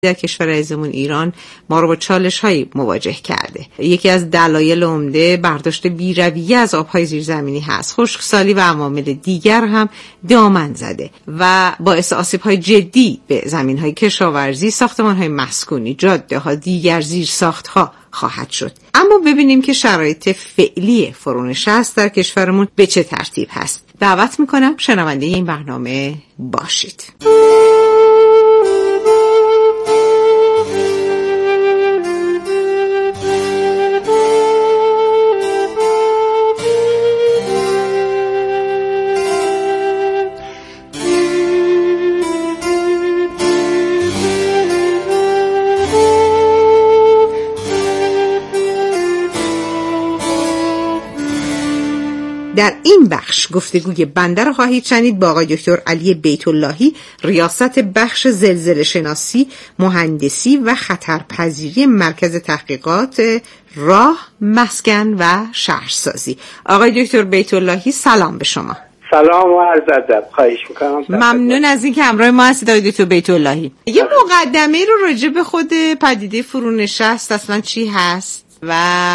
در کشور عزیزمون ایران ما رو با چالش‌هایی مواجه کرده. یکی از دلایل عمده برداشت بی‌رویه از آب‌های زیرزمینی هست. خشکسالی و عوامل دیگر هم دامن زده و باعث آسیب‌های جدی به زمین‌های کشاورزی، ساختمان‌های مسکونی، جاده‌ها، دیگر زیرساخت‌ها خواهد شد. اما ببینیم که شرایط فعلی فرونشست در کشورمون به چه ترتیب هست. دعوت می‌کنم شنونده این برنامه باشید. در این بخش گفتگوی بنده رو خواهید شنید با آقای دکتر علی بیت اللهی، ریاست بخش زلزله شناسی، مهندسی و خطرپذیری مرکز تحقیقات راه، مسکن و شهرسازی. آقای دکتر بیت اللهی سلام به شما. سلام و عرض ادب. خواهش میکنم. ممنون از اینکه همراه ما هستید آقای دکتر بیت اللهی. یه مقدمه رو راجع به خود پدیده فرونشست اصلا چی هست و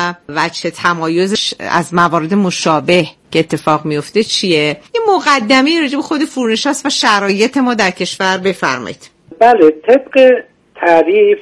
وجه تمایزش از موارد مشابه که اتفاق میفته چیه؟ یه مقدمه راجع به خود فرونشست و شرایط ما در کشور بفرمایید. بله، طبق تعریف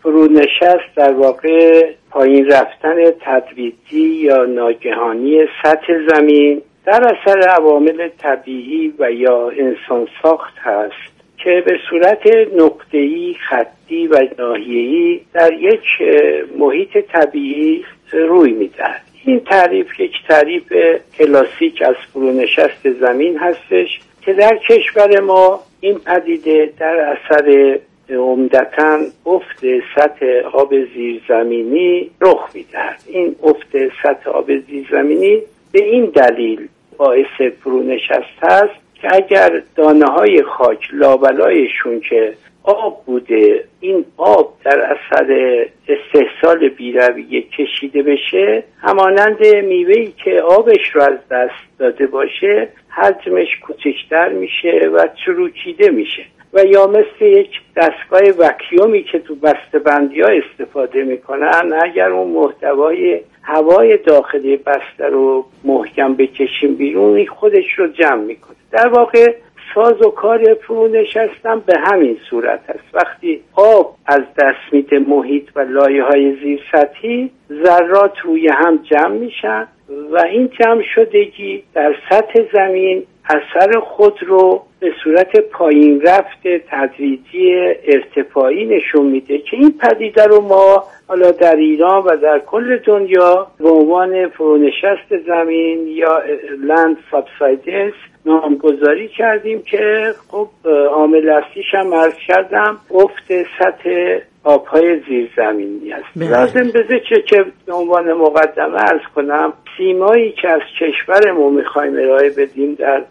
فرونشست در واقع پایین رفتن تدریجی یا ناگهانی سطح زمین در اثر عوامل طبیعی و یا انسان ساخت هست که به صورت نقطه‌ای، خطی و ناحیه‌ای در یک محیط طبیعی روی می‌دهد. این تعریف یک تعریف کلاسیک از فرونشست زمین هستش که در کشور ما این پدیده در اثر عمدتاً افت سطح آب زیرزمینی رخ می‌دهد. این افت سطح آب زیرزمینی به این دلیل باعث فرونشست هست که اگر دانه‌های خاک لابلایشون که آب بوده، این آب در اثر استحصال بی‌رویه کشیده بشه، همانند میوه‌ای که آبش رو از دست داده باشه حجمش کوچکتر میشه و چروکیده میشه و یا مثل یک دستگاه وکیومی که تو بسته‌بندی‌ها استفاده میکنن، اگر اون محتوای هوای داخلی بسته رو محکم بکشیم بیرون خودش رو جمع میکنه. در واقع ساز و کار فرونشستن به همین صورت است. وقتی آب از دست میده محیط و لایه‌های زیر سطحی، ذرات روی هم جمع میشن و این جمع شدگی در سطح زمین اثر خود رو به صورت پایین رفت تدریجی ارتفاعی نشون میده که این پدیده رو ما حالا در ایران و در کل دنیا به عنوان فرونشست زمین یا لند سابسایدنس نامگذاری کردیم که خب عامل اصلیش هم عرض کردم افت سطح آبهای زیرزمینی است. لازم بذاره که به عنوان مقدمه عرض کنم سیمایی که از کشورمون میخوایم ارائه بدیم در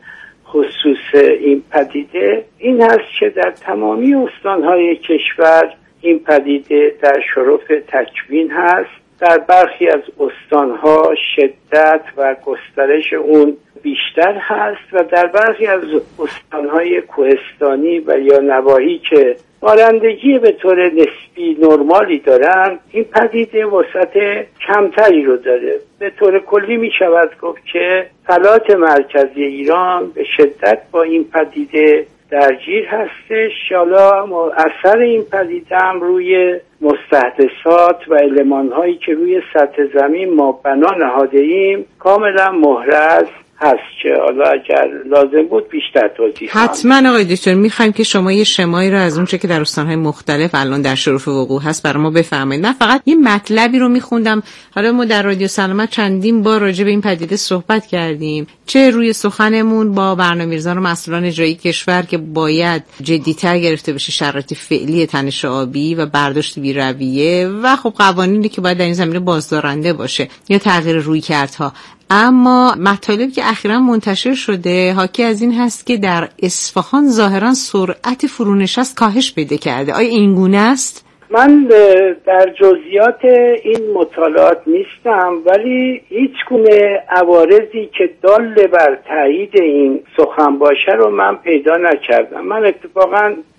خصوص این پدیده این هست که در تمامی استانهای کشور این پدیده در شرف تکوین هست. در برخی از استانها شدت و گسترش اون بیشتر هست و در برخی از استانهای کوهستانی و یا نواحی که بارندگی به طور نسبی نرمالی دارن این پدیده وسعت کمتری رو داره. به طور کلی می شود گفت که فلات مرکزی ایران به شدت با این پدیده درگیر هستش. حالا اثر این پدیده هم روی مستحدثات و المان‌هایی که روی سطح زمین ما بنا نهاده ایم کاملا محرز هست که حالا اگر لازم بود بیشتر توضیح حتما آقای دکتر میخوایم که شما یه شمایی رو از اون چه که در استان‌های مختلف الان در شرف وقوع هست برای ما بفرمایید. نه فقط یه مطلبی رو میخوندم، حالا ما در رادیو سلامت چندین بار راجع به این پدیده صحبت کردیم، چه روی سخنمون با برنامه‌ریزان و مسئولان اجرایی کشور که باید جدی‌تر گرفته بشه شرایط فعلی تنش آبی و برداشت بی‌رویه و خب قوانینی که باید در این زمینه بازدارنده باشه یا تغییر رویکردها. اما مطالبی که اخیراً منتشر شده حاکی از این هست که در اصفهان ظاهراً سرعت فرونشست کاهش پیدا کرده. آیا این گونه است؟ من در جزئیات این مطالعات نیستم، ولی هیچ گونه عوارضی که دال بر تایید این سخن باشه رو من پیدا نکردم. من اتفاقاً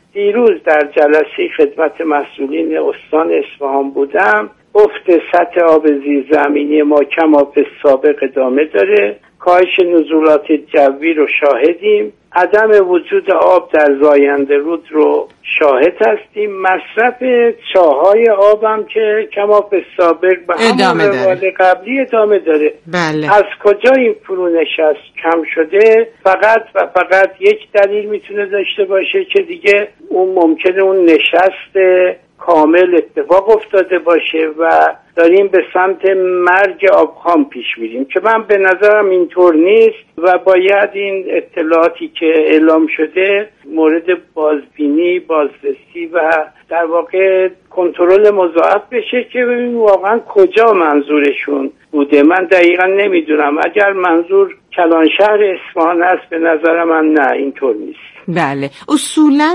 دیروز در جلسه خدمت مسئولین استان اصفهان بودم. افت سطح آب زیرزمینی ما کمابه سابق ادامه داره. کاهش نزولات جوی رو شاهدیم. عدم وجود آب در زاینده رود رو شاهد هستیم. مصرف چاهای آب هم که کمابه سابق به همون روال قبلی ادامه داره. بله. از کجا این فرونشست کم شده؟ فقط و فقط یک دلیل میتونه داشته باشه که دیگه اون ممکنه اون نشست کامل اتفاق افتاده باشه و داریم به سمت مرگ آبخوان پیش میریم که من به نظرم اینطور نیست و باید این اطلاعاتی که اعلام شده مورد بازبینی، بازرسی و در واقع کنترل مضاعف بشه که ببینیم واقعا کجا منظورشون بوده. من دقیقا نمیدونم. اگر منظور کلانشهر اصفهان است به نظر من نه، اینطور نیست. بله. اصولاً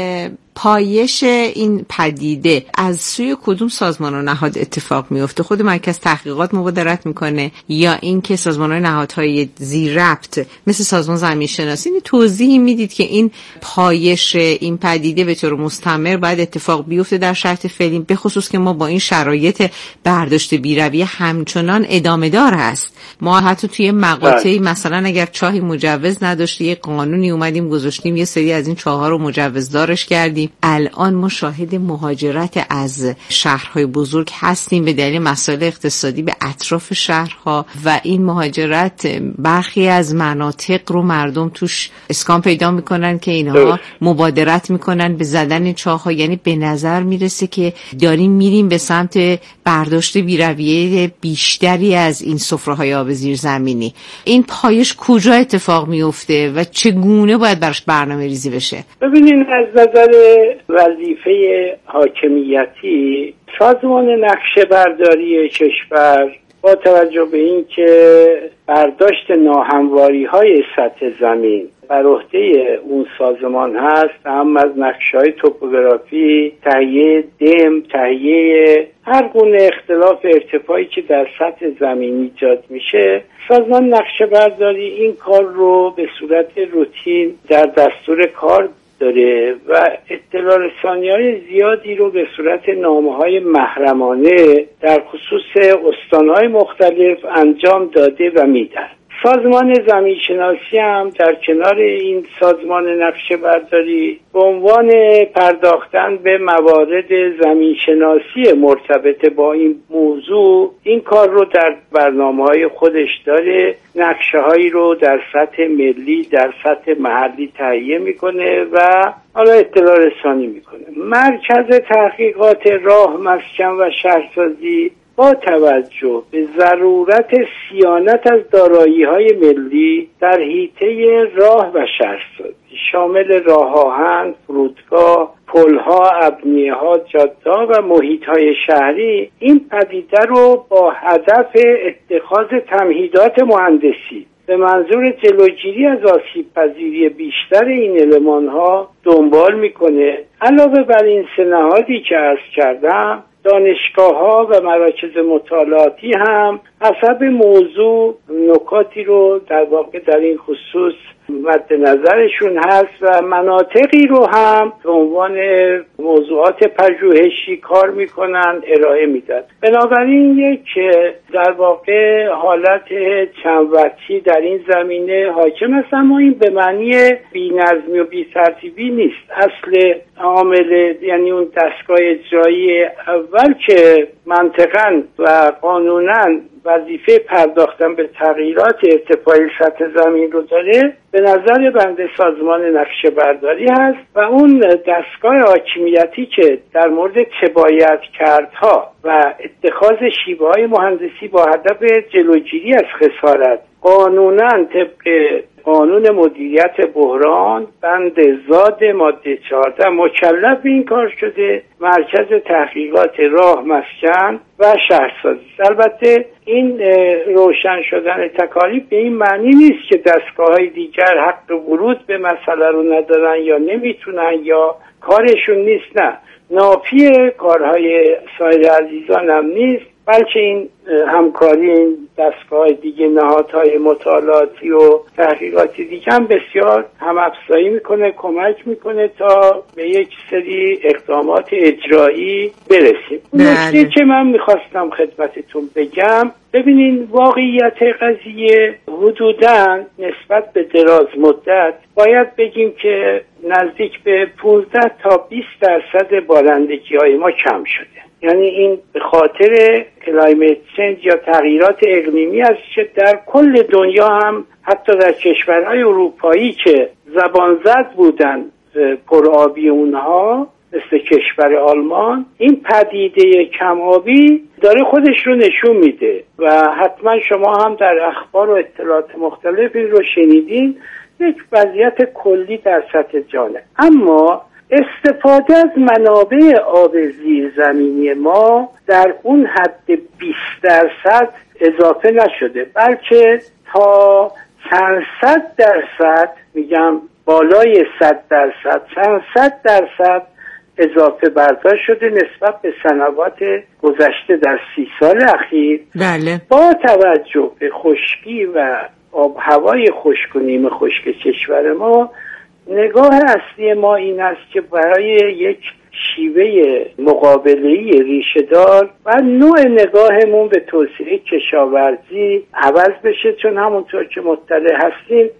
پایش این پدیده از سوی کدوم سازمان و نهاد اتفاق میفته؟ خود مرکز تحقیقات مبادرت میکنه یا این که سازمان و نهادهای زیر ربط مثل سازمان زمین شناسی؟ توضیحی میدید که این پایش این پدیده به طور مستمر باید اتفاق بیفته در شرط فعلی، به خصوص که ما با این شرایط برداشت بی‌رویه همچنان ادامه دار است. ما حتی توی مقاطعی مثلا اگر چاهی مجوز نداشته یه قانونی اومدیم گذاشتیم یه سری از این چاه‌ها رو مجوزدارش کردیم. الان ما شاهد مهاجرت از شهرهای بزرگ هستیم به دلیل مسائل اقتصادی به اطراف شهرها و این مهاجرت برخی از مناطق رو مردم توش اسکان پیدا میکنن که اینها مبادرت میکنن به زدن چاه‌ها. یعنی به نظر میرسه که داریم میریم به سمت برداشت بی‌رویه بیشتری از این سفره‌های آب زیرزمینی. این پایش کجا اتفاق میفته و چگونه باید براش برنامه‌ریزی بشه؟ ببینین از نظر وظیفه حاکمیتی سازمان نقشه برداری کشور با توجه به این که برداشت ناهمواری‌های سطح زمین بر عهده اون سازمان هست، هم از نقشه‌های توپوگرافی، تهیه دم، تهیه هر گونه اختلاف ارتفاعی که در سطح زمین ایجاد میشه، سازمان نقشه برداری این کار رو به صورت روتین در دستور کار داره و اطلاع رسانی‌های زیادی رو به صورت نامه‌های محرمانه در خصوص استان‌های مختلف انجام داده و میدن. سازمان زمین شناسی هم در کنار این سازمان نقشه برداری به عنوان پرداختن به موارد زمین شناسی مرتبط با این موضوع این کار رو در برنامه‌های خودش داره. نقشه‌هایی رو در سطح ملی، در سطح محلی تهیه میکنه و حالا اطلاع رسانی میکنه. مرکز تحقیقات راه، مسکن و شهرسازی با توجه به ضرورت صیانت از دارایی‌های ملی در حیطه راه و شهرسازی شامل راه آهن، فرودگاه، پل‌ها، ابنیه‌ها، جاده‌ها و محیط‌های شهری این پدیده رو با هدف اتخاذ تمهیدات مهندسی به منظور جلوگیری از آسیب‌پذیری بیشتر این المان‌ها دنبال می‌کنه. علاوه بر این سه نهادی که عرض کردم، دانشگاه‌ها و مراکز مطالعاتی هم حسب موضوع نکاتی رو در واقع در این خصوص مد نظرشون هست و مناطقی رو هم به عنوان موضوعات پژوهشی کار میکنن، ارائه میدن. بنابراین یک در واقع حالت چند وجهی در این زمینه حاکم است، اما این به معنی بی‌نظمی و بی‌ترتیبی نیست. اصل عامل یعنی اون دستگاه اجرایی اول که منطقاً و قانوناً وظیفه پرداختن به تغییرات ارتفاعی سطح زمین رو داره، به نظر بنده سازمان نقشه برداری هست و اون دستگاه حاکمیتی که در مورد چه باید کردها و اتخاذ شیوه‌های مهندسی با هدف جلوگیری از خسارت قانوناً طبق قانون مدیریت بحران بند زاد ماده 14 مکلف این کار شده مرکز تحقیقات راه، مسکن و شهرسازی. البته این روشن شدن تکالیف به این معنی نیست که دستگاه‌های دیگر حق ورود به مسئله رو ندارن یا نمیتونن یا کارشون نیست. نه، نافی کارهای سایر عزیزان هم نیست، بلکه این همکاری این دستگاه دیگه، نهادهای مطالعاتی و تحقیقاتی دیگه هم بسیار هم‌افزایی میکنه، کمک میکنه تا به یک سری اقدامات اجرایی برسیم. نکته که من میخواستم خدمتتون بگم، ببینین واقعیت قضیه حدوداً نسبت به دراز مدت باید بگیم که نزدیک به 15 تا 20% بارندگی‌های ما کم شده. یعنی این به خاطر کلایمت چنج یا تغییرات اقلیمی است که در کل دنیا هم حتی در کشورهای اروپایی که زبان زد بودن پرآبی اونها مثل کشور آلمان، این پدیده کم آبی داره خودش رو نشون میده و حتما شما هم در اخبار و اطلاعات مختلفی رو شنیدین. یک وضعیت کلی در سطح جهانه، اما استفاده از منابع آب زیرزمینی ما در اون حد 20% اضافه نشده، بلکه تا چند صد درصد، میگم بالای 100%، چند صد درصد اضافه برداشت شده نسبت به سنوات گذشته در 30 سال اخیر. بله. با توجه به خشکی و آب هوای خشک و نیمه خشک کشور ما، نگاه اصلی ما این است که برای یک شیوه مقابله‌ای ریشه‌دار و نوع نگاهمون به توسعه کشاورزی عوض بشه، چون همونطور که مطلع هستیم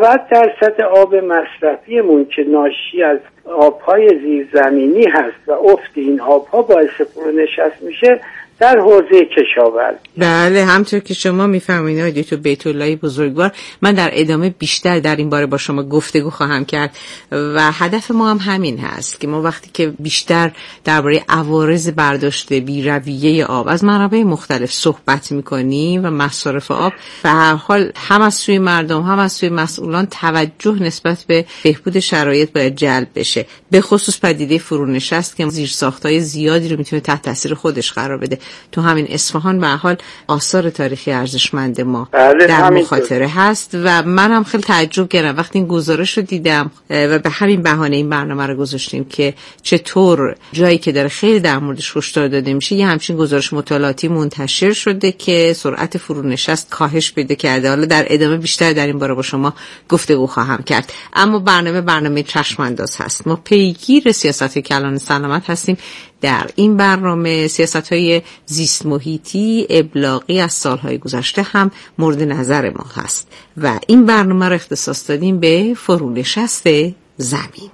90% آب مصرفیمون که ناشی از آبهای زیرزمینی هست و افت این آبها باعث فرونشست میشه در حوزه کشاورزی. بله، همطور که شما میفهمید آقای دکتر بیت اللهی بزرگوار، من در ادامه بیشتر در این باره با شما گفتگو خواهم کرد و هدف ما هم همین هست که ما وقتی که بیشتر درباره عوارض برداشت بی‌رویه آب از منابع مختلف صحبت میکنیم و مصارف آب، به هر حال هم از سوی مردم هم از سوی مسئولان توجه نسبت به بهبود شرایط باید جلب بشه، به خصوص پدیده فرونشست که زیرساخت‌های زیادی رو میتونه تحت تاثیر خودش قرار بده. تو همین اصفهان به هر حال آثار تاریخی ارزشمند ما در مخاطره هست و من هم خیلی تعجب کردم وقتی این گزارش رو دیدم و به همین بهانه این برنامه رو گذاشتیم که چطور جایی که داره خیلی در موردش هشدار داده میشه یه همچین گزارش مطالعاتی منتشر شده که سرعت فرونشست کاهش پیدا کرده. حالا در ادامه بیشتر در این باره با شما گفتگو خواهم کرد، اما برنامه چشم انداز هست. ما پیگیر سیاست کلان سلامت هستیم. در این برنامه سیاست‌های زیست محیطی ابلاغی از سالهای گذشته هم مورد نظر ما هست و این برنامه رو اختصاص دادیم به فرونشست زمین.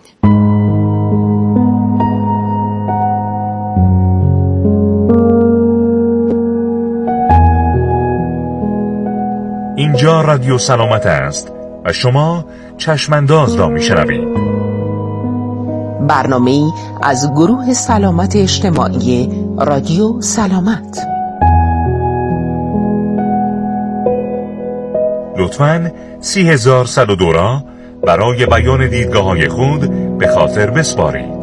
اینجا رادیو سلامت است و شما چشمانداز را میشنوید. برنامه‌ای از گروه سلامت اجتماعی رادیو سلامت. لطفاً 30102 را برای بیان دیدگاه‌های خود به خاطر بسپارید.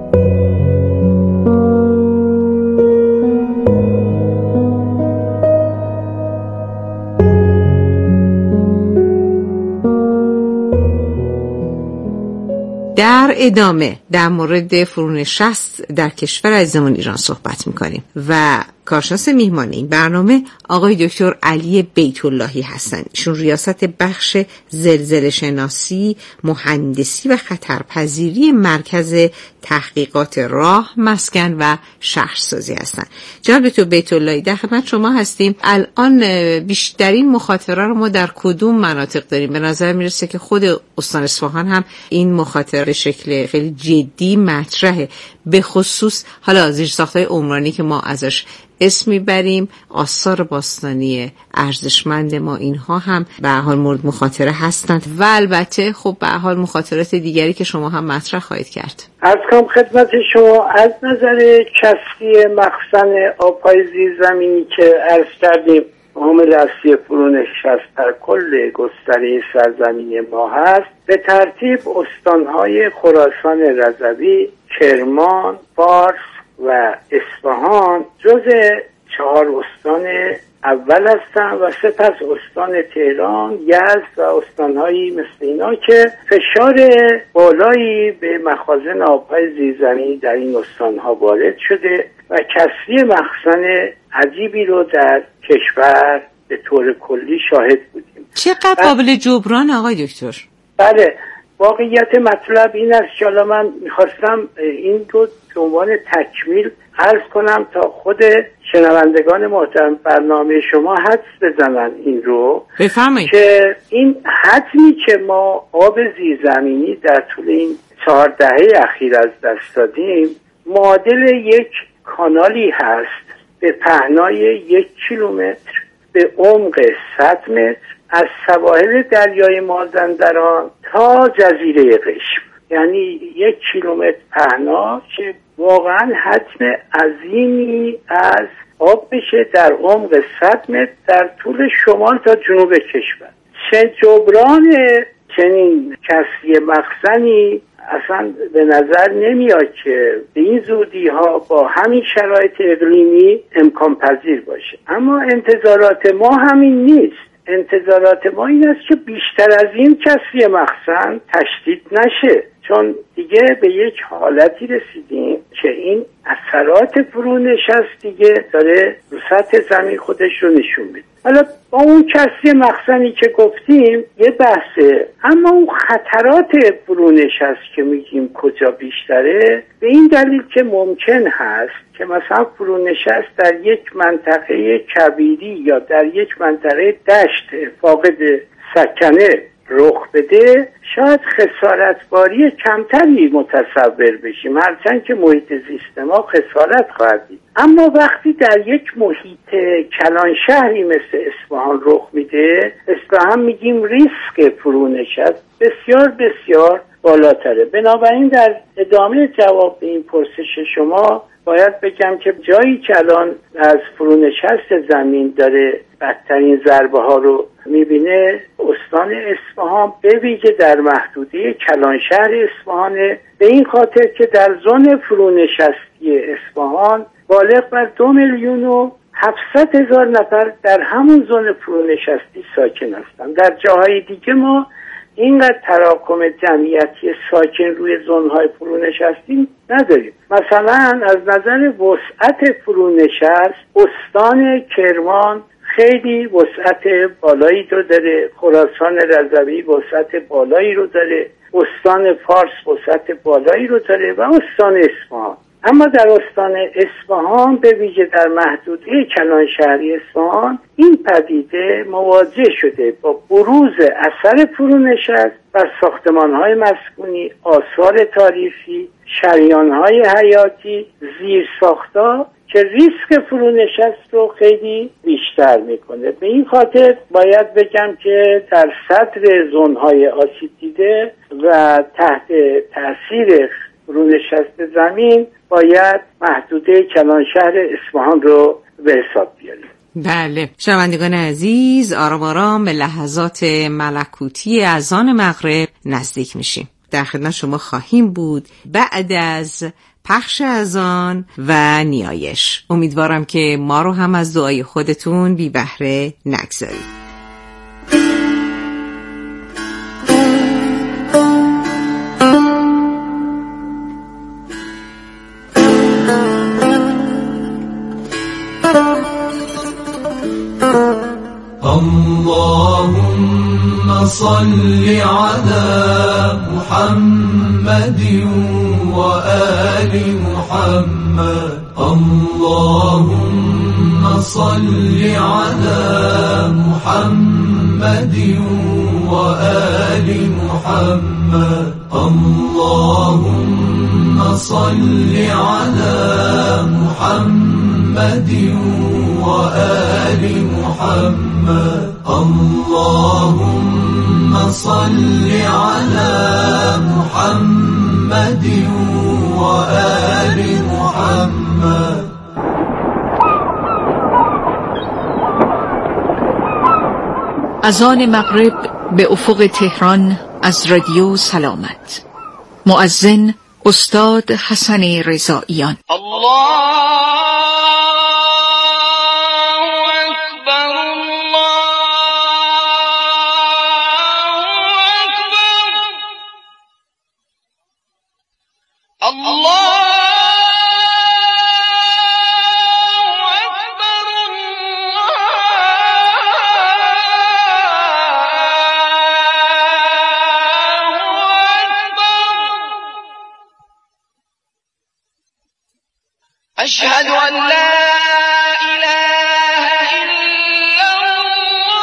در ادامه در مورد فرونشست در کشور عزیزمون ایران صحبت میکنیم و کارشناس میهمان این برنامه آقای دکتر علی بیت اللهی هستند. ایشون ریاست بخش زلزله شناسی، مهندسی و خطرپذیری مرکز تحقیقات راه، مسکن و شهرسازی هستند. جناب دکتر بیت اللهی در خدمت شما هستیم. الان بیشترین مخاطره رو ما در کدوم مناطق داریم؟ به نظر میرسه که خود استان اصفهان هم این مخاطره به شکل خیلی جدی مطرحه، به خصوص حالا زیرساخت‌های عمرانی که ما ازش اسم میبریم، آثار باستانی ارزشمند ما، اینها هم به هر حال مورد مخاطره هستند و البته خب به هر حال مخاطرات دیگری که شما هم مطرح خواهید کرد. عرض کنم خدمت شما از نظر کسری مخزن آب‌های زیرزمینی که عرض کردیم عامل اصلی فرونشست در کل گستره سرزمین ما هست، به ترتیب استانهای خراسان رضوی، کرمان، فارس و اصفهان جزء 4 استان اول هستن و سپس استان تهران، یزد و استانهایی مثل اینا که فشار بالایی به مخازن آبهای زیرزمینی در این استانها وارد شده و کسری مخزن عجیبی رو در کشور به طور کلی شاهد بودیم. چقدر قابل جبران آقای دکتر؟ بله، واقعیت مطلب این است که حالا من میخواستم این رو به عنوان تکمیل عرض کنم تا خود شنوندگان محترم برنامه شما حدس بزنن این رو. بفرمایید. که این حجمی که ما آب زیرزمینی در طول این 4 دهه اخیر از دست دادیم معادل یک کانالی هست به پهنای 1 کیلومتر به عمق 100 متر از سواحل دریای مازندران تا جزیره قشم، یعنی 1 کیلومتر پهنا که واقعا حجم عظیمی از آب بشه در عمق 100 متر در طول شمال تا جنوب کشور. چه جبران چنین کسری مخزنی اصلا به نظر نمیاد که به این زودی ها با همین شرایط اقلیمی امکان پذیر باشه. اما انتظارات ما همین نیست. انتظارات ما این است که بیشتر از این کسری مخزن تشدید نشه، چون دیگه به یک حالتی رسیدیم که این اثرات فرونشست دیگه داره رو سطح زمین خودش رو نشون میده. حالا با اون کسری مخزنی که گفتیم یه بحثه، اما اون خطرات فرونشست که میگیم کجا بیشتره، به این دلیل که ممکن هست که مثلا فرونشست در یک منطقه کبیری یا در یک منطقه دشت فاقد سکنه رخ بده، شاید خسارتباری کمتری متصور بشیم، هرچند که محیط زیست ما خسارت خواهد دید. اما وقتی در یک محیط کلان شهری مثل اصفهان رخ میده، اصطلاحاً میگیم ریسک فرونشست بسیار بسیار بالاتره. بنابراین در ادامه جواب به این پرسش شما باید بگم که جایی که الان از فرونشست زمین داره بدترین ضربه ها رو میبینه استان اصفهان، به ویژه در محدوده کلانشهر اصفهانه، به این خاطر که در زون فرونشستی اصفهان بالغ بر 2,700,000 نفر در همون زون فرونشستی ساکن هستند. در جاهای دیگه ما اینقدر تراکم جمعیتی ساکن روی زونهای فرونشستی نداریم. مثلا از نظر وسعت فرونشست استان کرمان خیلی وسعت بالایی رو داره، خراسان رضوی وسعت بالایی رو داره، استان فارس وسعت بالایی رو داره و استان اصفهان. اما در استان اصفهان به ویژه در محدوده کلانشهری اصفهان این پدیده مواجه شده با بروز اثر فرونشست بر ساختمان‌های مسکونی، آثار تاریخی، شریان‌های حیاتی، زیرساخت‌ها که ریسک فرونشست رو خیلی بیشتر میکنه. به این خاطر باید بگم که در صدر زون‌های آسیب دیده و تحت تاثیر فرونشست زمین باید محدوده کلانشهر اصفهان رو به حساب بیاریم. بله، شنوندگان عزیز، آرام آرام به لحظات ملکوتی اذان مغرب نزدیک میشیم. در خدمت شما خواهیم بود بعد از پخش اذان و نیایش. امیدوارم که ما رو هم از دعای خودتون بی بهره نگذارید. اللهم صل على محمد وآل محمد. اللهم صل على محمد وآل محمد. اللهم صل على محمد وآل محمد. اللهم صل على محمد وآل محمد. اذان مغرب به افق تهران از رادیو سلامت. مؤذن استاد حسن رضاییان. الله اکبر. أشهد أن لا إله إلا الله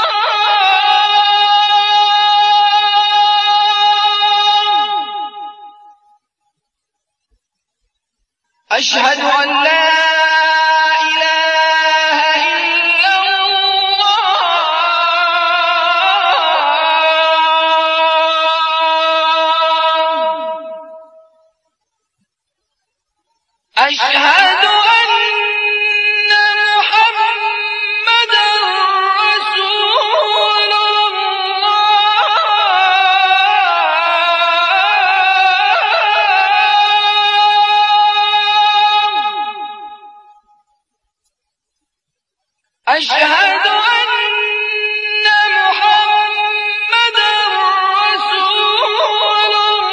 أشهد أن لا إله إلا الله أشهد أن محمدا رسول الله أشهد أن محمدا رسول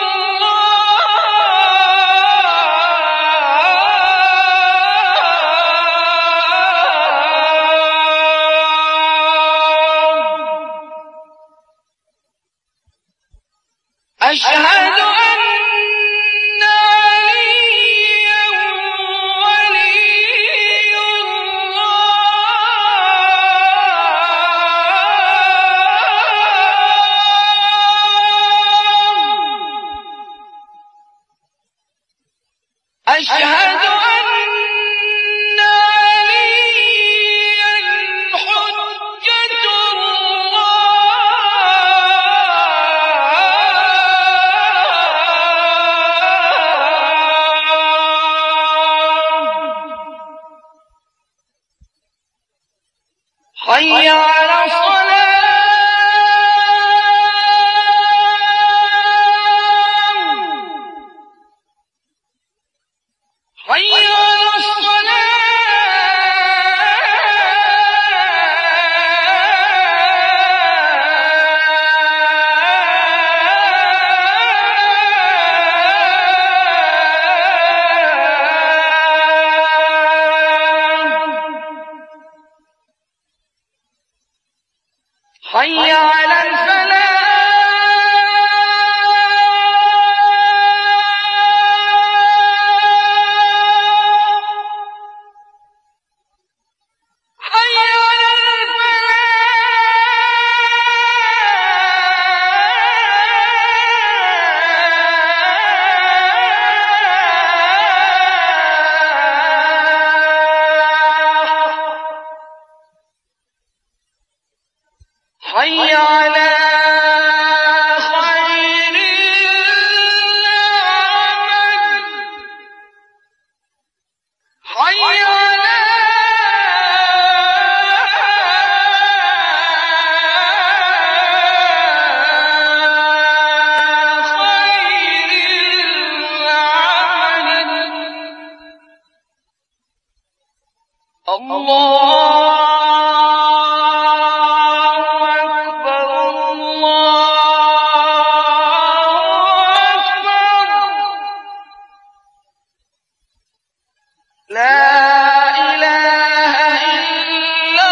الله أشهد أن عليا ولي الله أشهد أن عليا حجة الله حي على الصلاة حي على الصلاة حي على الفلاح حي على الفلاح حي على خير العمل حي على خير العمل الله أكبر الله أكبر لا إله إلا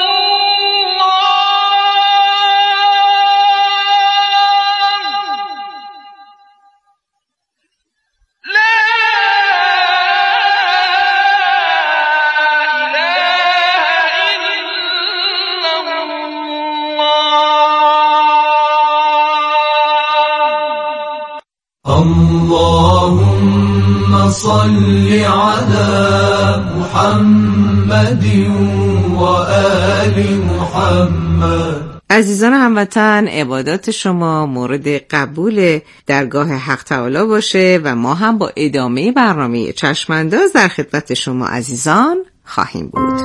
الله لا اللهم صل على محمد وآل محمد. عزیزان هموطن، عبادات شما مورد قبول درگاه حق تعالی باشه و ما هم با ادامه برنامه چشمانداز در خدمت شما عزیزان خواهیم بود.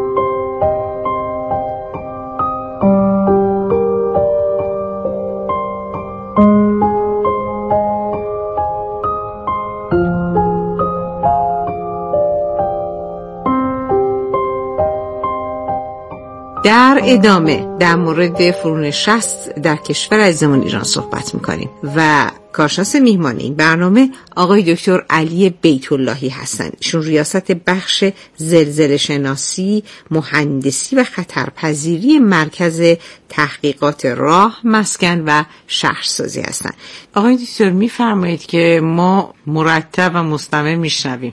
در ادامه در مورد فرونشست در کشور عزیزمون ایران صحبت میکنیم و کارشناس میهمان این برنامه آقای دکتر علی بیت اللهی هستند. ایشون ریاست بخش زلزله شناسی، مهندسی و خطرپذیری مرکز تحقیقات راه، مسکن و شهرسازی هستند. آقای دکتر میفرمایید که ما مرتب و مستمر میشنویم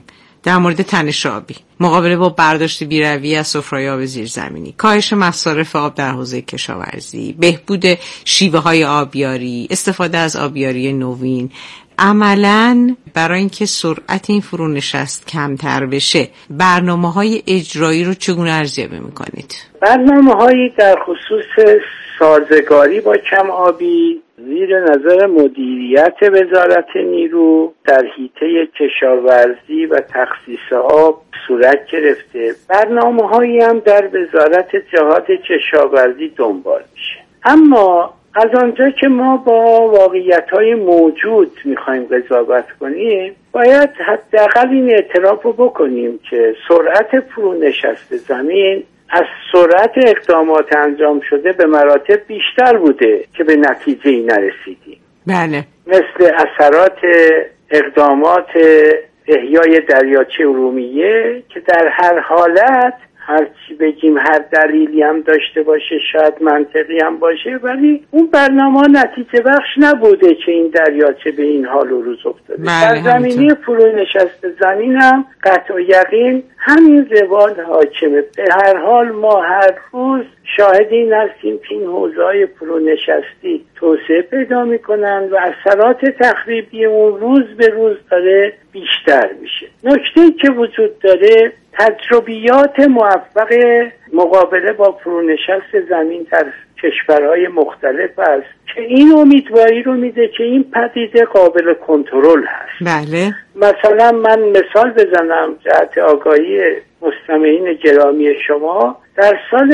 در مورد تنش آبی، مقابله با برداشت بی‌رویه از سفره‌های آب زیرزمینی، کاهش مصارف آب در حوزه کشاورزی، بهبود شیوه‌های آبیاری، استفاده از آبیاری نوین، عملاً برای اینکه سرعت این فرونشست کمتر بشه برنامه‌های اجرایی رو چگونه ارزیابی می‌کنید؟ برنامه‌هایی در خصوص سازگاری با کم آبی زیر نظر مدیریت وزارت نیرو در حیطه کشاورزی و تخصیص آب صورت گرفته. برنامه‌هایی هم در وزارت جهاد کشاورزی دنبال میشه. اما از آنجا که ما با واقعیت‌های موجود می‌خوایم قضاوت کنیم، باید حداقل این اعتراف رو بکنیم که سرعت فرونشست زمین از سرعت اقدامات انجام شده به مراتب بیشتر بوده که به نتیجه‌ای نرسیدیم. بله. مثل اثرات اقدامات احیای دریاچه ارومیه که در هر حالت هر چی بگیم هر دلیلی هم داشته باشه شاید منطقی هم باشه، ولی اون برنامه نتیجه بخش نبوده که این دریاچه به این حال و روز افتاده. در زمینه فرونشست زمین هم قطع و یقین همین روال حاکمه. به هر حال ما هر روز شاهد این هستیم که این حوزه‌های فرونشستی توسعه پیدا می‌کنند و اثرات تخریبی اون روز به روز داره بیشتر میشه. نکته‌ای که وجود داره تجربیات موفق مقابله با فرونشست زمین در کشورهای مختلف است که این امیدواری رو میده که این پدیده قابل کنترل هست. بله. مثلا من مثال بزنم جهت آگاهی مستمعین گرامی شما، در سال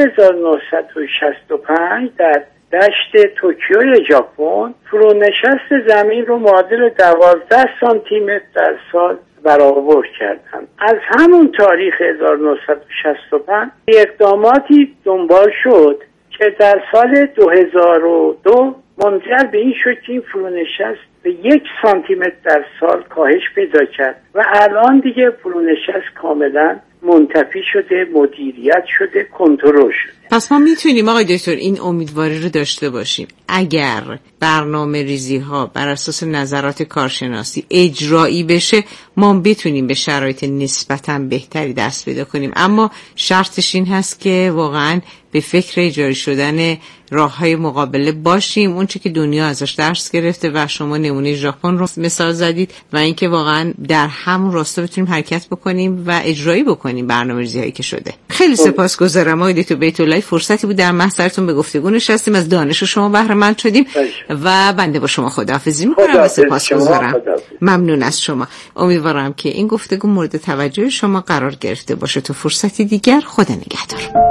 1965 در دشت توکیو ژاپن فرونشست زمین رو معادل 12 سانتی متر در سال برآورد کردند. از همون تاریخ 1965 اقداماتی دنبال شد که در سال 2002 منجر به این شد که این فرونشست به 1 سانتی متر در سال کاهش پیدا کرد و الان دیگه فرونشست کاملا منتفی شده، مدیریت شده، کنترل شده. پس ما میتونیم آقای دکتر این امیدواری رو داشته باشیم اگر برنامه ریزی ها بر اساس نظرات کارشناسی اجرایی بشه ما بتونیم به شرایط نسبتاً بهتری دست پیدا کنیم، اما شرطش این هست که واقعاً به فکر اجرایی شدن راه‌های مقابله باشیم، اون چه که دنیا ازش درس گرفته و شما نمونه ژاپن رو مثال زدید و اینکه واقعاً در همون راستا بتونیم حرکت بکنیم و اجرایی بکنیم برنامه‌ریزی‌هایی که شده. خیلی سپاسگزارم آقای دکتر بیت الله، فرصتی بود در محضرتون به گفتگو نشستیم، از دانش شما بهره مند شدیم و بنده با شما خداحافظی می‌کنم و سپاسگزارم. ممنون از شما. امیدوارم که این گفتگو مورد توجه شما قرار گرفته باشه. تا فرصتی دیگر، خدا نگهدار.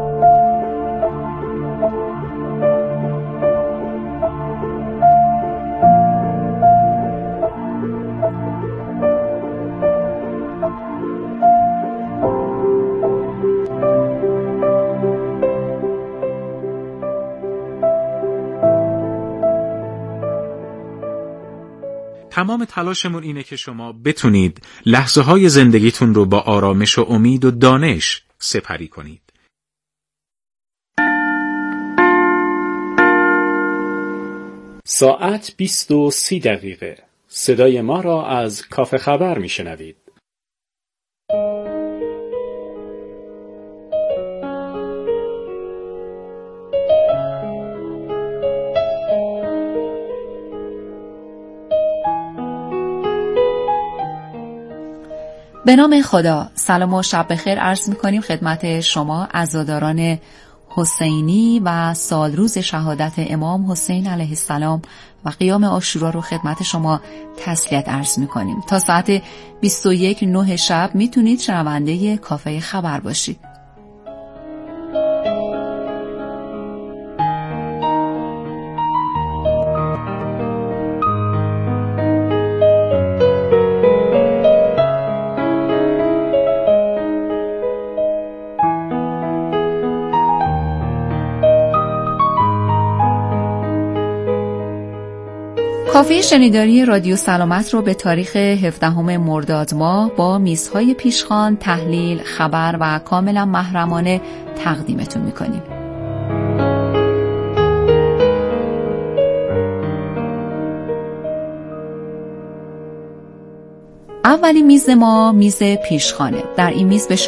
تمام تلاشمون اینه که شما بتونید لحظه های زندگیتون رو با آرامش و امید و دانش سپری کنید. ساعت 20:30 صدای ما را از کافه خبر میشنوید. به نام خدا، سلام و شب بخیر عرض می‌کنیم خدمت شما عزاداران حسینی و سالروز شهادت امام حسین علیه السلام و قیام عاشورا رو خدمت شما تسلیت عرض می‌کنیم. تا ساعت 21:09 شب میتونید شنونده کافه خبر باشید. کافه شنیداری رادیو سلامت رو به تاریخ 17 مرداد ماه با میزهای پیشخوان، تحلیل، خبر و کاملا محرمانه تقدیمتون میکنیم. اولین میز ما میز پیشخانه. در این میز به